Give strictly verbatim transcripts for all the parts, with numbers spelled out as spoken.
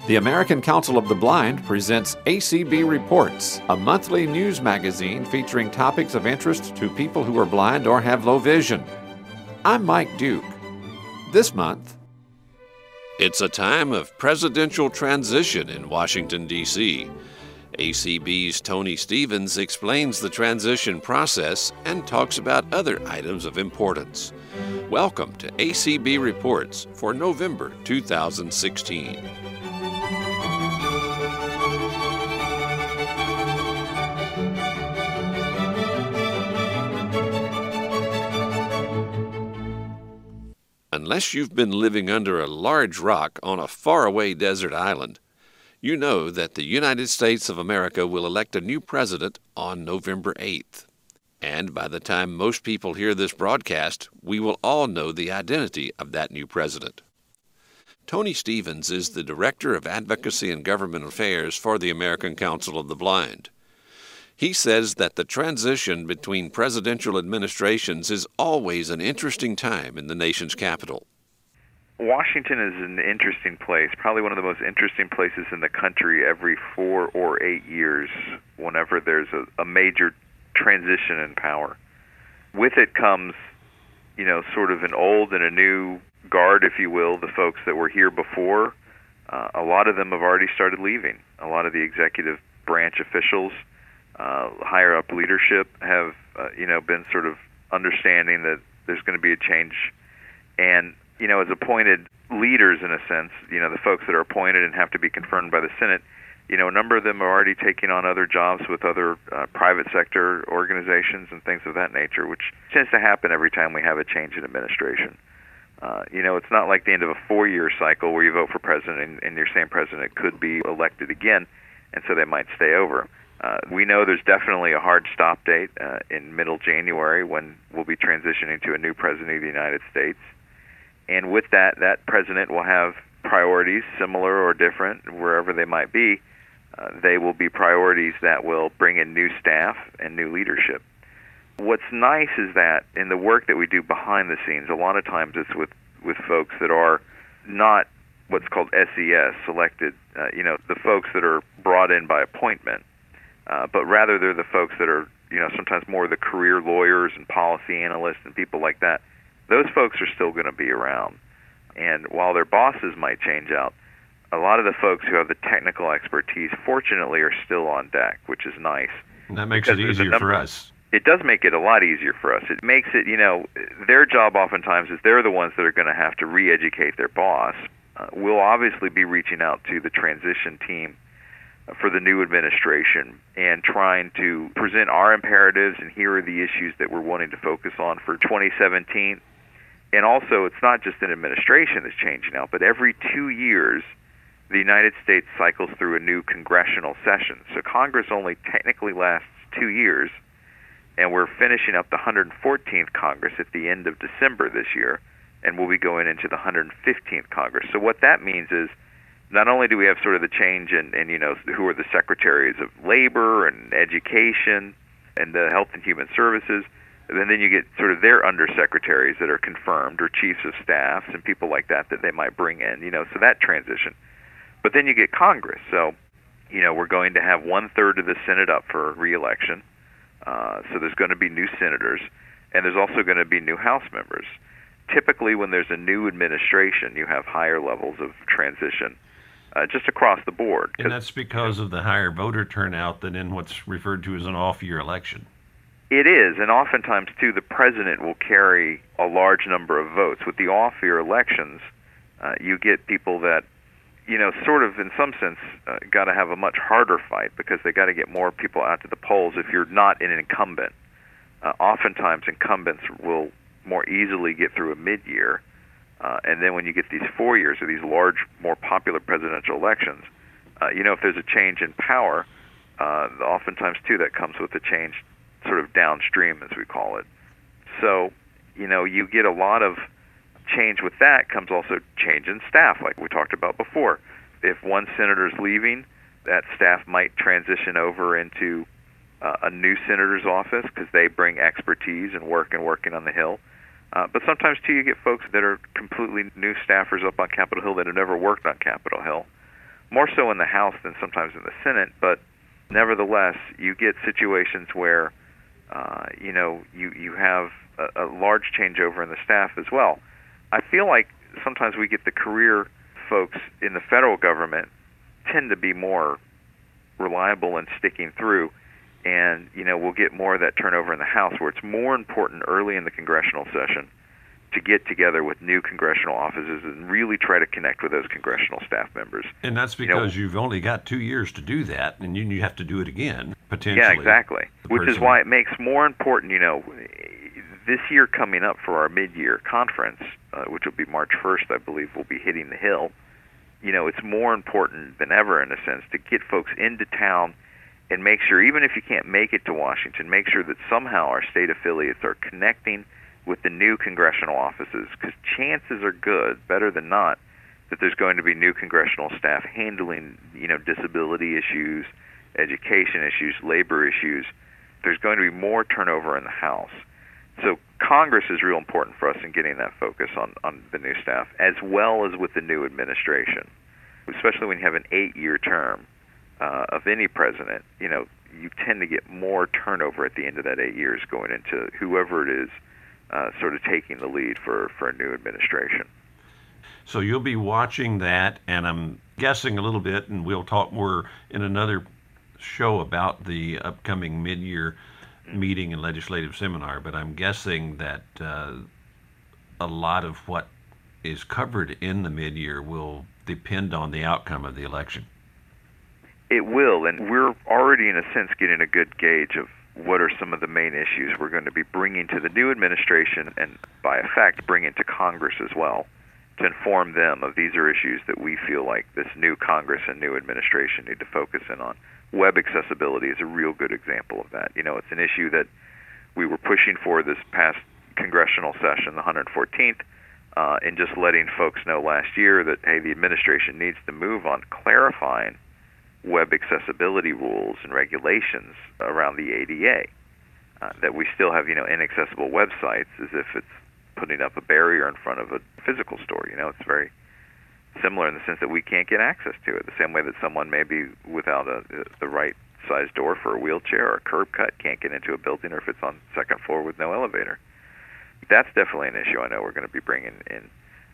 The American Council of the Blind presents A C B Reports, a monthly news magazine featuring topics of interest to people who are blind or have low vision. I'm Mike Duke. This month, it's a time of presidential transition in Washington, D C A C B's Tony Stevens explains the transition process and talks about other items of importance. Welcome to A C B Reports for November two thousand sixteen. Unless you've been living under a large rock on a faraway desert island, you know that the United States of America will elect a new president on November eighth. And by the time most people hear this broadcast, we will all know the identity of that new president. Tony Stevens is the Director of Advocacy and Government Affairs for the American Council of the Blind. He says that the transition between presidential administrations is always an interesting time in the nation's capital. Washington is an interesting place, probably one of the most interesting places in the country every four or eight years whenever there's a, a major transition in power. With it comes, you know, sort of an old and a new guard, if you will, the folks that were here before. Uh, a lot of them have already started leaving. A lot of the executive branch officials, uh, higher up leadership have, uh, you know, been sort of understanding that there's going to be a change. And you know, as appointed leaders, in a sense, you know, the folks that are appointed and have to be confirmed by the Senate, you know, a number of them are already taking on other jobs with other uh, private sector organizations and things of that nature, which tends to happen every time we have a change in administration. Uh, you know, it's not like the end of a four-year cycle where you vote for president and, and your same president could be elected again, and so they might stay over. Uh, we know there's definitely a hard stop date uh, in middle January when we'll be transitioning to a new president of the United States. And with that, that president will have priorities similar or different wherever they might be. Uh, they will be priorities that will bring in new staff and new leadership. What's nice is that in the work that we do behind the scenes, a lot of times it's with, with folks that are not what's called S E S, selected, uh, you know, the folks that are brought in by appointment, uh, but rather they're the folks that are, you know, sometimes more the career lawyers and policy analysts and people like that. Those folks are still going to be around. And while their bosses might change out, a lot of the folks who have the technical expertise, fortunately, are still on deck, which is nice. And that makes it easier for us. It does make it a lot easier for us. It makes it, you know, their job oftentimes is they're the ones that are going to have to re-educate their boss. Uh, we'll obviously be reaching out to the transition team for the new administration and trying to present our imperatives and here are the issues that we're wanting to focus on for twenty seventeen. And also, it's not just an administration that's changing out, but every two years, the United States cycles through a new congressional session. So Congress only technically lasts two years, and we're finishing up the one hundred fourteenth Congress at the end of December this year, and we'll be going into the one hundred fifteenth Congress. So what that means is, not only do we have sort of the change in, in, you know, who are the secretaries of labor and education and the health and human services, and then you get sort of their undersecretaries that are confirmed, or chiefs of staffs and people like that that they might bring in, you know, so that transition. But then you get Congress. So, you know, we're going to have one-third of the Senate up for re-election. Uh, so there's going to be new senators, and there's also going to be new House members. Typically, when there's a new administration, you have higher levels of transition uh, just across the board. And that's because of the higher voter turnout than in what's referred to as an off-year election. It is, and oftentimes, too, the president will carry a large number of votes. With the off-year elections, uh, you get people that, you know, sort of, in some sense, uh, got to have a much harder fight because they got to get more people out to the polls if you're not an incumbent. Uh, oftentimes, incumbents will more easily get through a mid-year, uh, and then when you get these four years or these large, more popular presidential elections, uh, you know, if there's a change in power, uh, oftentimes, too, that comes with a change sort of downstream, as we call it. So, you know, you get a lot of change with that. Comes also change in staff, like we talked about before. If one senator's leaving, that staff might transition over into uh, a new senator's office because they bring expertise and work and working on the Hill. Uh, but sometimes, too, you get folks that are completely new staffers up on Capitol Hill that have never worked on Capitol Hill. more so in the House than sometimes in the Senate, but nevertheless, you get situations where, uh, you know, you, you have a, a large changeover in the staff as well. I feel like sometimes we get the career folks in the federal government tend to be more reliable and sticking through, and, you know, we'll get more of that turnover in the House, where it's more important early in the congressional session to get together with new congressional offices and really try to connect with those congressional staff members. And that's because you know, you've only got two years to do that, and you, you have to do it again, potentially. Yeah, exactly. Which person. is why it makes more important, you know, this year coming up for our mid-year conference, uh, which will be March first, I believe, we'll be hitting the Hill. You know, it's more important than ever, in a sense, to get folks into town and make sure, even if you can't make it to Washington, make sure that somehow our state affiliates are connecting with the new congressional offices, because chances are good, better than not, that there's going to be new congressional staff handling, you know, disability issues, education issues, labor issues. There's going to be more turnover in the House. So Congress is real important for us in getting that focus on, on the new staff, as well as with the new administration, especially when you have an eight-year term uh, of any president. You know, you tend to get more turnover at the end of that eight years going into whoever it is uh, sort of taking the lead for, for a new administration. So you'll be watching that, and I'm guessing a little bit, and we'll talk more in another show about the upcoming mid-year meeting and legislative seminar, but I'm guessing that uh, a lot of what is covered in the mid-year will depend on the outcome of the election. It will, and we're already, in a sense, getting a good gauge of what are some of the main issues we're going to be bringing to the new administration, and by effect, bringing to Congress as well, to inform them of these are issues that we feel like this new Congress and new administration need to focus in on. Web accessibility is a real good example of that. You know, it's an issue that we were pushing for this past congressional session, the one hundred fourteenth, uh, and just letting folks know last year that, hey, the administration needs to move on clarifying web accessibility rules and regulations around the A D A, uh, that we still have, you know, inaccessible websites as if it's putting up a barrier in front of a physical store. You know, it's very similar in the sense that we can't get access to it, the same way that someone maybe without a, the right size door for a wheelchair or a curb cut can't get into a building, or if it's on second floor with no elevator. That's definitely an issue I know we're going to be bringing in.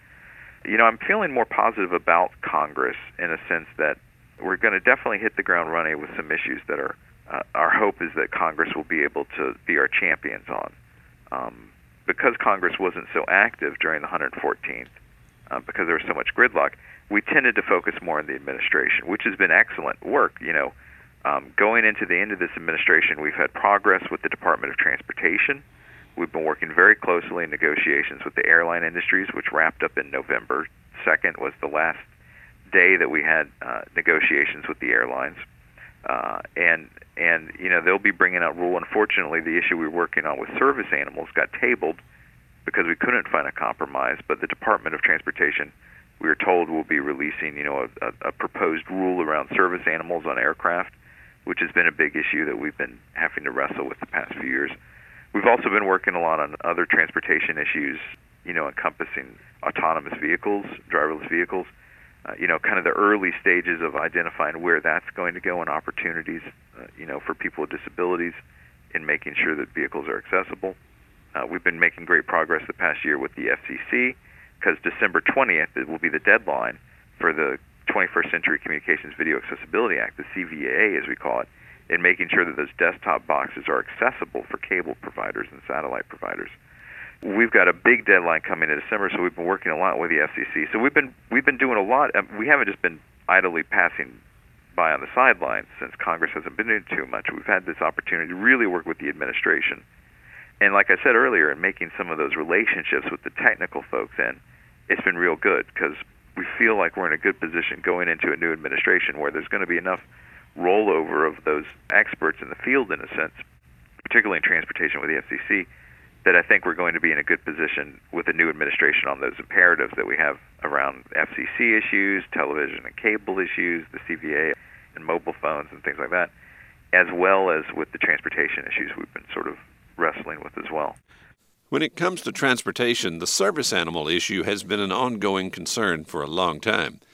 You know, I'm feeling more positive about Congress in a sense that we're going to definitely hit the ground running with some issues that are, uh, our hope is that Congress will be able to be our champions on. Um, because Congress wasn't so active during the one hundred fourteenth, uh, because there was so much gridlock, we tended to focus more on the administration, which has been excellent work. You know, um, going into the end of this administration, we've had progress with the Department of Transportation. We've been working very closely in negotiations with the airline industries, which wrapped up in November second was the last day that we had uh, negotiations with the airlines. Uh, and, and you know, they'll be bringing out rule. Unfortunately, the issue we were working on with service animals got tabled because we couldn't find a compromise. But the Department of Transportation, we were told, will be releasing, you know, a, a proposed rule around service animals on aircraft, which has been a big issue that we've been having to wrestle with the past few years. We've also been working a lot on other transportation issues, you know, encompassing autonomous vehicles, driverless vehicles. Uh, you know, kind of the early stages of identifying where that's going to go and opportunities, uh, you know, for people with disabilities in making sure that vehicles are accessible. Uh, we've been making great progress the past year with the F C C, because December twentieth it will be the deadline for the twenty-first Century Communications Video Accessibility Act, the C V A as we call it, in making sure that those desktop boxes are accessible for cable providers and satellite providers. We've got a big deadline coming in December, so we've been working a lot with the F C C. So we've been we've been doing a lot. We haven't just been idly passing by on the sidelines since Congress hasn't been doing too much. We've had this opportunity to really work with the administration. And like I said earlier, in making some of those relationships with the technical folks in, it's been real good, because we feel like we're in a good position going into a new administration where there's going to be enough rollover of those experts in the field, in a sense, particularly in transportation with the F C C, that I think we're going to be in a good position with the new administration on those imperatives that we have around F C C issues, television and cable issues, the C V A and mobile phones and things like that, as well as with the transportation issues we've been sort of wrestling with as well. When it comes to transportation, the service animal issue has been an ongoing concern for a long time.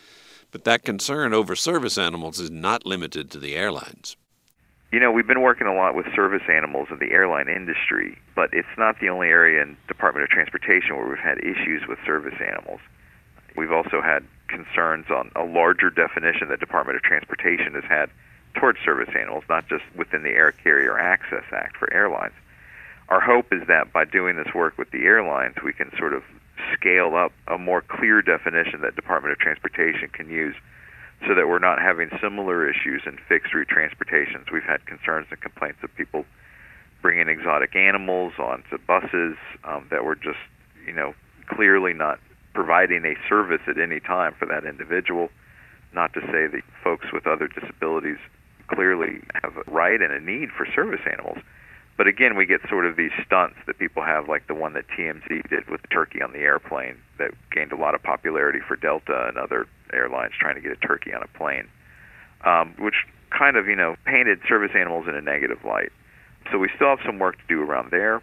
But that concern over service animals is not limited to the airlines. You know, we've been working a lot with service animals in the airline industry, but it's not the only area in Department of Transportation where we've had issues with service animals. We've also had concerns on a larger definition that Department of Transportation has had towards service animals, not just within the Air Carrier Access Act for airlines. Our hope is that by doing this work with the airlines, we can sort of scale up a more clear definition that Department of Transportation can use so that we're not having similar issues in fixed-route transportations. We've had concerns and complaints of people bringing exotic animals onto buses um, that were just, you know, clearly not providing a service at any time for that individual. Not to say that folks with other disabilities clearly have a right and a need for service animals. But again, we get sort of these stunts that people have, like the one that T M Z did with the turkey on the airplane that gained a lot of popularity for Delta and other airlines trying to get a turkey on a plane, um, which kind of, you know, painted service animals in a negative light. So we still have some work to do around there.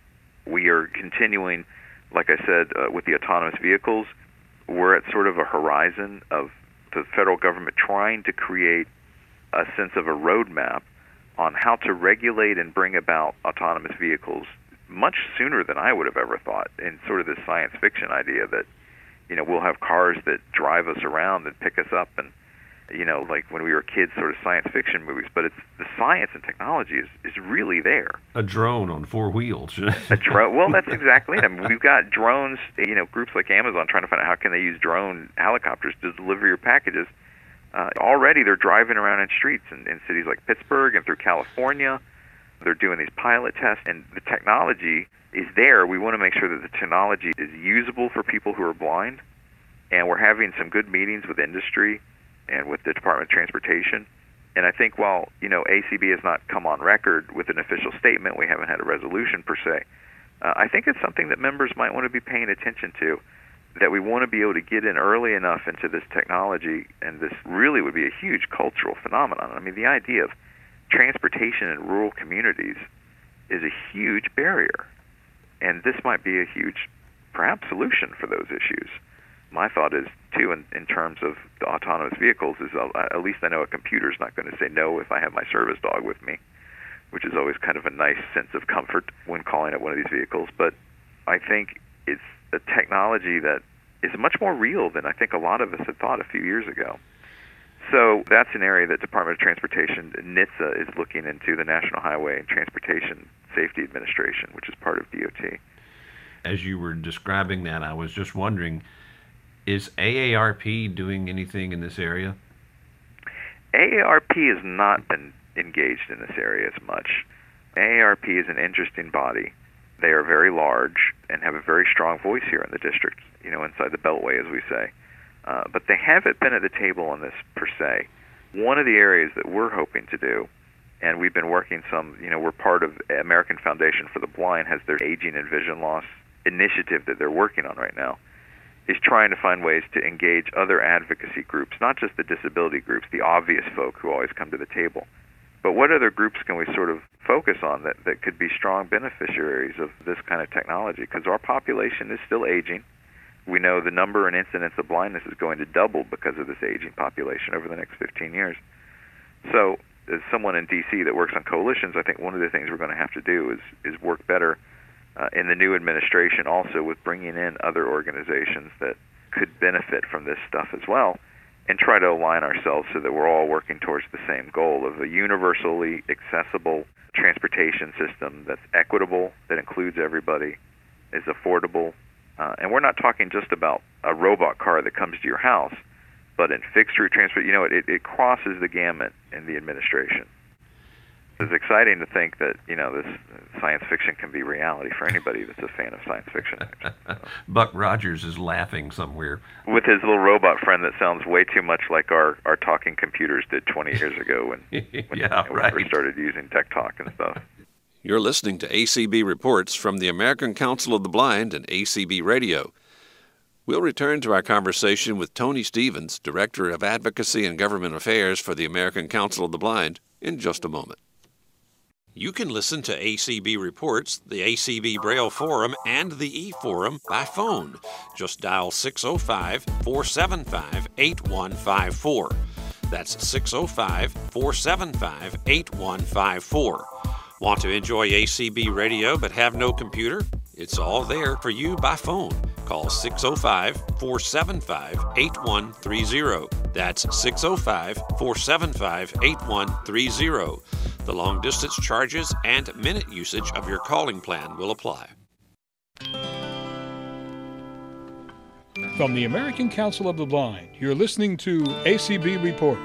We are continuing, like I said, uh, with the autonomous vehicles. We're at sort of a horizon of the federal government trying to create a sense of a roadmap on how to regulate and bring about autonomous vehicles much sooner than I would have ever thought, in sort of this science fiction idea that, you know, we'll have cars that drive us around and pick us up, and, you know, like when we were kids, sort of science fiction movies. But it's the science and technology is, is really there. A drone on four wheels. A drone. Well, that's exactly it. I mean, we've got drones, you know, groups like Amazon trying to find out how can they use drone helicopters to deliver your packages. Uh, already they're driving around in streets in, in cities like Pittsburgh and through California. They're doing these pilot tests, and the technology is there. We want to make sure that the technology is usable for people who are blind, and we're having some good meetings with industry and with the Department of Transportation. And I think while, you know, A C B has not come on record with an official statement, we haven't had a resolution per se, uh, I think it's something that members might want to be paying attention to, that we want to be able to get in early enough into this technology, and this really would be a huge cultural phenomenon. I mean, the idea of transportation in rural communities is a huge barrier, and this might be a huge, perhaps, solution for those issues. My thought is, too, in, in terms of the autonomous vehicles, is uh, at least I know a computer's not going to say no if I have my service dog with me, which is always kind of a nice sense of comfort when calling up one of these vehicles. But I think it's a technology that is much more real than I think a lot of us had thought a few years ago. So that's an area that Department of Transportation, N H T S A, is looking into, the National Highway and Transportation Safety Administration, which is part of D O T. As you were describing that, I was just wondering, is A A R P doing anything in this area? A A R P has not been engaged in this area as much. A A R P is an interesting body. They are very large and have a very strong voice here in the district, you know, inside the Beltway, as we say. Uh, but they haven't been at the table on this per se. One of the areas that we're hoping to do, and we've been working some, you know, we're part of American Foundation for the Blind, has their Aging and Vision Loss initiative that they're working on right now, is trying to find ways to engage other advocacy groups, not just the disability groups, the obvious folk who always come to the table, but what other groups can we sort of focus on that, that could be strong beneficiaries of this kind of technology? Because our population is still aging. We know the number and incidence of blindness is going to double because of this aging population over the next fifteen years. So as someone in D C that works on coalitions, I think one of the things we're going to have to do is, is work better uh, in the new administration also with bringing in other organizations that could benefit from this stuff as well, and try to align ourselves so that we're all working towards the same goal of a universally accessible transportation system that's equitable, that includes everybody, is affordable. Uh, and we're not talking just about a robot car that comes to your house, but in fixed-route transport, you know, it, it crosses the gamut in the administration. It's exciting to think that, you know, this science fiction can be reality for anybody that's a fan of science fiction. So. Buck Rogers is laughing somewhere. With his little robot friend that sounds way too much like our, our talking computers did twenty years ago when, when yeah, we right. first started using Tech Talk and stuff. You're listening to A C B Reports from the American Council of the Blind and A C B Radio. We'll return to our conversation with Tony Stevens, Director of Advocacy and Government Affairs for the American Council of the Blind, in just a moment. You can listen to A C B Reports, the A C B Braille Forum, and the e-Forum by phone. Just dial six oh five, four seven five, eight one five four. That's six oh five, four seven five, eight one five four. Want to enjoy A C B radio but have no computer? It's all there for you by phone. Call six oh five, four seven five, eight one three oh. That's six oh five, four seven five, eight one three oh. The long-distance charges and minute usage of your calling plan will apply. From the American Council of the Blind, you're listening to A C B Reports.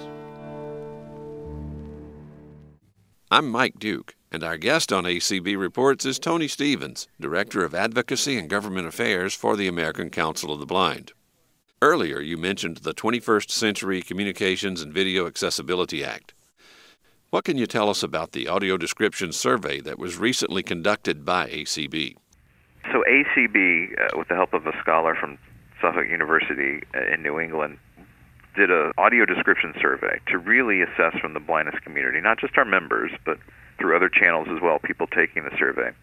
I'm Mike Duke, and our guest on A C B Reports is Tony Stevens, Director of Advocacy and Government Affairs for the American Council of the Blind. Earlier, you mentioned the twenty-first Century Communications and Video Accessibility Act. What can you tell us about the audio description survey that was recently conducted by A C B? So A C B, uh, with the help of a scholar from Suffolk University uh, in New England, did an audio description survey to really assess from the blindness community, not just our members, but through other channels as well, people taking the survey,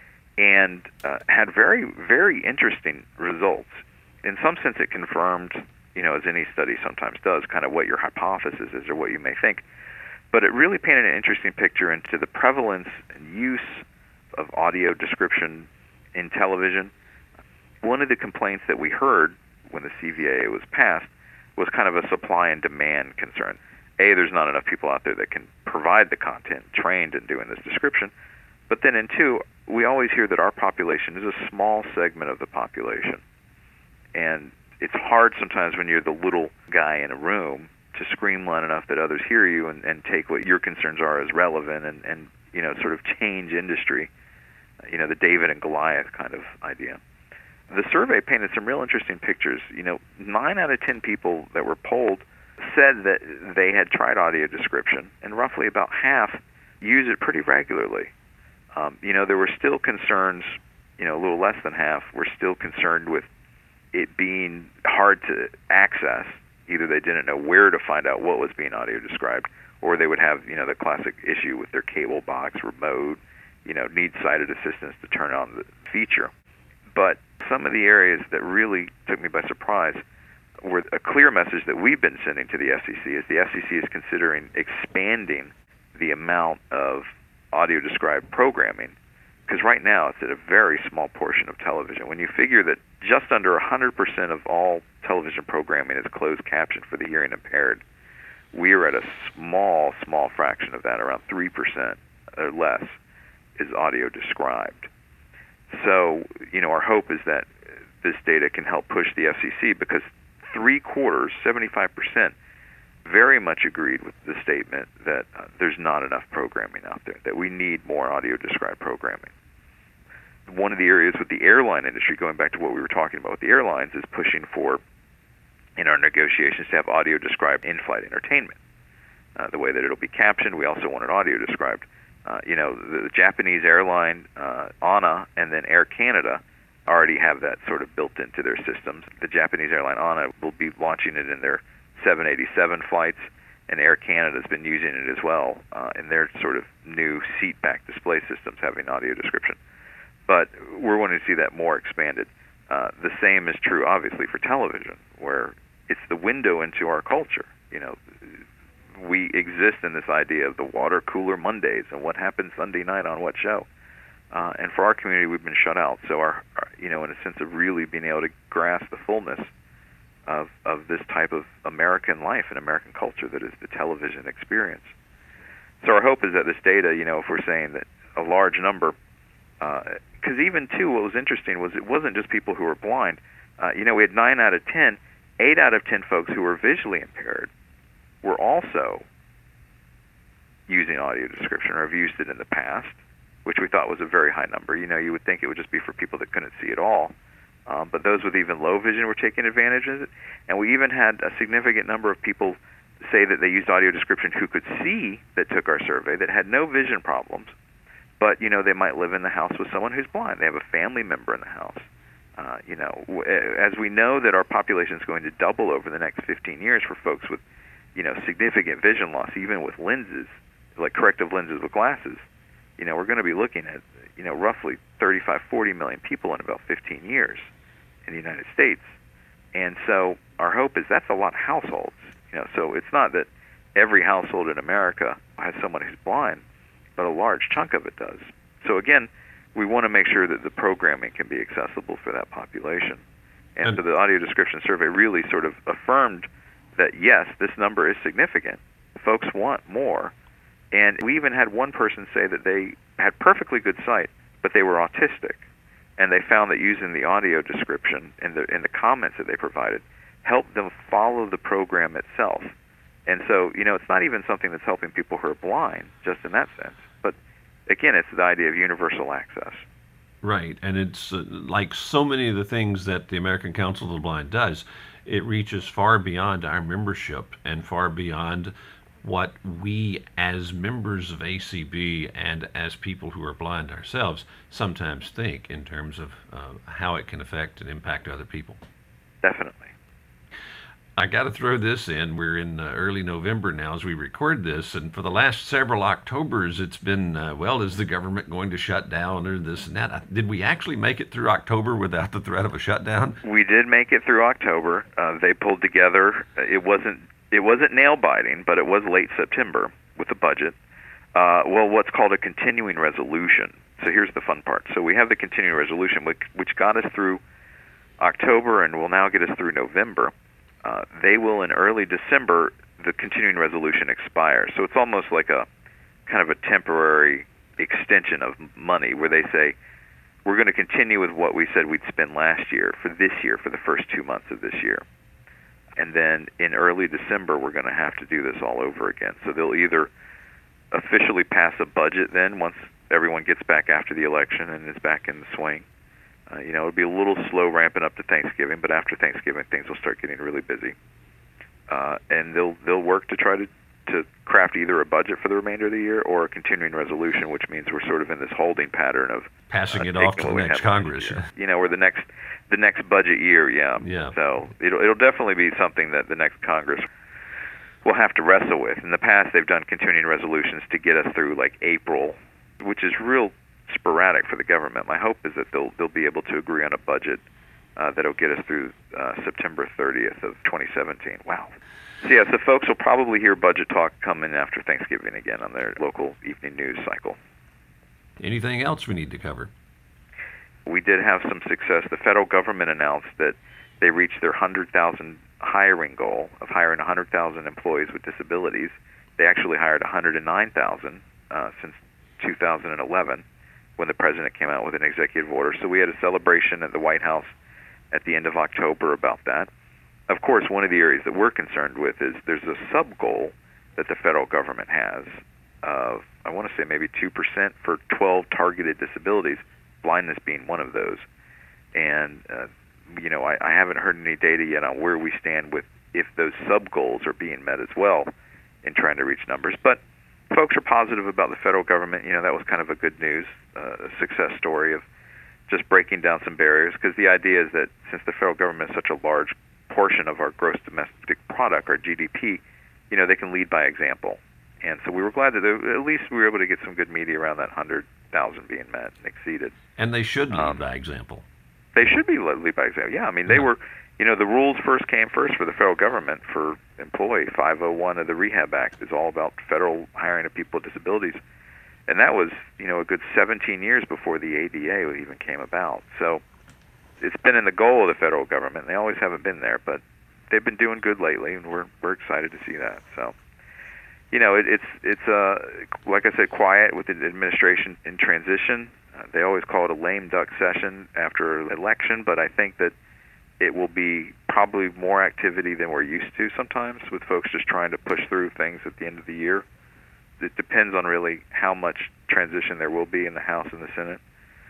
and uh, had very, very interesting results. In some sense, it confirmed, you know, as any study sometimes does, kind of what your hypothesis is or what you may think. But it really painted an interesting picture into the prevalence and use of audio description in television. One of the complaints that we heard when the C V A A was passed was kind of a supply and demand concern. A, there's not enough people out there that can provide the content trained in doing this description. But then in two, we always hear that our population is a small segment of the population. And it's hard sometimes when you're the little guy in a room to scream loud enough that others hear you and, and take what your concerns are as relevant and, and, you know, sort of change industry, you know, the David and Goliath kind of idea. The survey painted some real interesting pictures. You know, nine out of ten people that were polled said that they had tried audio description, and roughly about half use it pretty regularly. Um, you know, there were still concerns, you know, a little less than half were still concerned with it being hard to access. Either they didn't know where to find out what was being audio described, or they would have, you know, the classic issue with their cable box, remote, you know, need sighted assistance to turn on the feature. But some of the areas that really took me by surprise were a clear message that we've been sending to the F C C is the F C C is considering expanding the amount of audio described programming, because right now it's at a very small portion of television. When you figure that just under one hundred percent of all television programming is closed captioned for the hearing impaired, we are at a small, small fraction of that, around three percent or less, is audio described. So, you know, our hope is that this data can help push the F C C, because three quarters, seventy-five percent, very much agreed with the statement that uh, there's not enough programming out there, that we need more audio described programming. One of the areas with the airline industry, going back to what we were talking about with the airlines, is pushing for, in our negotiations, to have audio described in-flight entertainment. Uh, the way that it'll be captioned, we also want it audio described. Uh, you know, the, the Japanese airline, uh, ANA, and then Air Canada already have that sort of built into their systems. The Japanese airline ANA will be launching it in their seven eighty-seven flights, and Air Canada's been using it as well uh, in their sort of new seat-back display systems, having audio description. But we're wanting to see that more expanded. Uh, the same is true, obviously, for television, where it's the window into our culture. You know, we exist in this idea of the water cooler Mondays and what happens Sunday night on what show. Uh, and for our community, we've been shut out. So, our, our, you know, in a sense of really being able to grasp the fullness of of this type of American life and American culture that is the television experience. So, our hope is that this data, you know, if we're saying that a large number, because uh, even too, what was interesting was it wasn't just people who were blind. Uh, you know, we had nine out of ten, eight out of ten folks who were visually impaired were also using audio description or have used it in the past, which we thought was a very high number. You know, you would think it would just be for people that couldn't see at all. Um, but those with even low vision were taking advantage of it. And we even had a significant number of people say that they used audio description who could see, that took our survey, that had no vision problems. But, you know, they might live in the house with someone who's blind. They have a family member in the house. Uh, you know, as we know that our population is going to double over the next fifteen years for folks with, you know, significant vision loss, even with lenses, like corrective lenses with glasses, you know, we're going to be looking at, you know, roughly thirty-five, forty million people in about fifteen years in the United States. And so our hope is that's a lot of households. You know, so it's not that every household in America has someone who's blind, but a large chunk of it does. So again, we want to make sure that the programming can be accessible for that population. And, and so the audio description survey really sort of affirmed that, yes, this number is significant. Folks want more. And we even had one person say that they had perfectly good sight, but they were autistic. And they found that using the audio description and the, and the comments that they provided helped them follow the program itself. And so, you know, it's not even something that's helping people who are blind, just in that sense. But again, it's the idea of universal access. Right, and it's uh, like so many of the things that the American Council of the Blind does, it reaches far beyond our membership and far beyond what we as members of A C B and as people who are blind ourselves sometimes think in terms of uh, how it can affect and impact other people. Definitely. I got to throw this in. We're in uh, early November now as we record this, and for the last several Octobers, it's been, uh, well, is the government going to shut down or this and that? Did we actually make it through October without the threat of a shutdown? We did make it through October. Uh, they pulled together. It wasn't it wasn't nail-biting, but it was late September with the budget. Uh, well, what's called a continuing resolution. So here's the fun part. So we have the continuing resolution, which, which got us through October and will now get us through November. Uh, they will, in early December, the continuing resolution expires. So it's almost like a kind of a temporary extension of money where they say, we're going to continue with what we said we'd spend last year for this year, for the first two months of this year. And then in early December, we're going to have to do this all over again. So they'll either officially pass a budget then once everyone gets back after the election and is back in the swing. Uh, you know, it'll be a little slow ramping up to Thanksgiving, but after Thanksgiving, things will start getting really busy. Uh, and they'll they'll work to try to, to craft either a budget for the remainder of the year or a continuing resolution, which means we're sort of in this holding pattern of passing uh, it off to the next Congress. You know, or the next the next budget year, yeah. Yeah. So it'll it'll definitely be something that the next Congress will have to wrestle with. In the past, they've done continuing resolutions to get us through like April, which is real sporadic for the government. My hope is that they'll they'll be able to agree on a budget uh, that'll get us through uh, September thirtieth of twenty seventeen. Wow. So yeah, so folks will probably hear budget talk coming after Thanksgiving again on their local evening news cycle. Anything else we need to cover? We did have some success. The federal government announced that they reached their one hundred thousand hiring goal of hiring one hundred thousand employees with disabilities. They actually hired one hundred nine thousand uh, since two thousand eleven when the president came out with an executive order. So we had a celebration at the White House at the end of October about that. Of course, one of the areas that we're concerned with is there's a sub-goal that the federal government has of, I want to say maybe two percent for twelve targeted disabilities, blindness being one of those. And, uh, you know, I, I haven't heard any data yet on where we stand with if those sub-goals are being met as well in trying to reach numbers. But folks are positive about the federal government. You know, that was kind of a good news, uh, a success story of just breaking down some barriers, because the idea is that since the federal government is such a large portion of our gross domestic product, our G D P, you know, they can lead by example. And so we were glad that at least we were able to get some good media around that one hundred thousand being met and exceeded. And they should lead um, by example. They should be lead by example. Yeah, I mean, they yeah. were, you know, the rules first came first for the federal government for employee. five oh one of the Rehab Act is all about federal hiring of people with disabilities. And that was, you know, a good seventeen years before the A D A even came about. So it's been in the goal of the federal government. They always haven't been there, but they've been doing good lately, and we're we're excited to see that. So, you know, it, it's it's uh like I said, quiet with the administration in transition. Uh, they always call it a lame duck session after an election, but I think that it will be probably more activity than we're used to sometimes, with folks just trying to push through things at the end of the year. It depends on really how much transition there will be in the House and the Senate.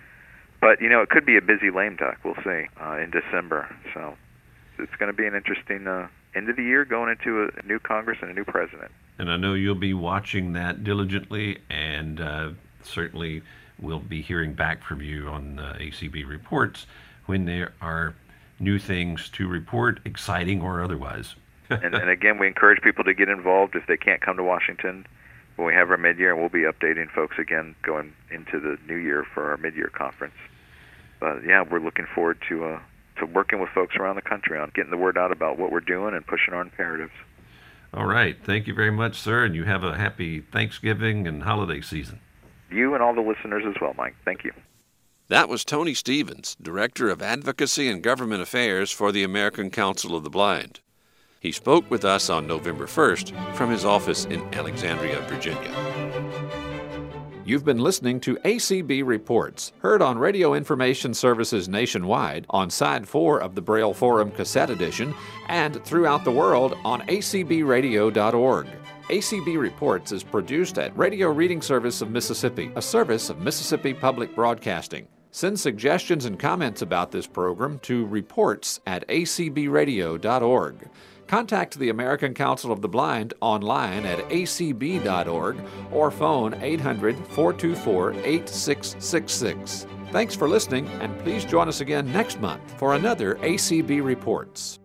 But, you know, it could be a busy lame duck. We'll see uh, in December. So it's going to be an interesting uh, end of the year going into a new Congress and a new president. And I know you'll be watching that diligently, and uh, certainly we'll be hearing back from you on uh, A C B Reports when there are new things to report, exciting or otherwise. and, and again, we encourage people to get involved if they can't come to Washington. when we have our mid-year, and we'll be updating folks again going into the new year for our mid-year conference. But yeah, we're looking forward to uh, to working with folks around the country on getting the word out about what we're doing and pushing our imperatives. All right. Thank you very much, sir, and you have a happy Thanksgiving and holiday season. You and all the listeners as well, Mike. Thank you. That was Tony Stevens, Director of Advocacy and Government Affairs for the American Council of the Blind. He spoke with us on November first from his office in Alexandria, Virginia. You've been listening to A C B Reports, heard on Radio Information Services nationwide, on Side four of the Braille Forum Cassette Edition, and throughout the world on a c b radio dot org. A C B Reports is produced at Radio Reading Service of Mississippi, a service of Mississippi Public Broadcasting. Send suggestions and comments about this program to reports at a c b radio dot org. Contact the American Council of the Blind online at a c b dot org or phone eight hundred, four two four, eight six six six. Thanks for listening, and please join us again next month for another A C B Reports.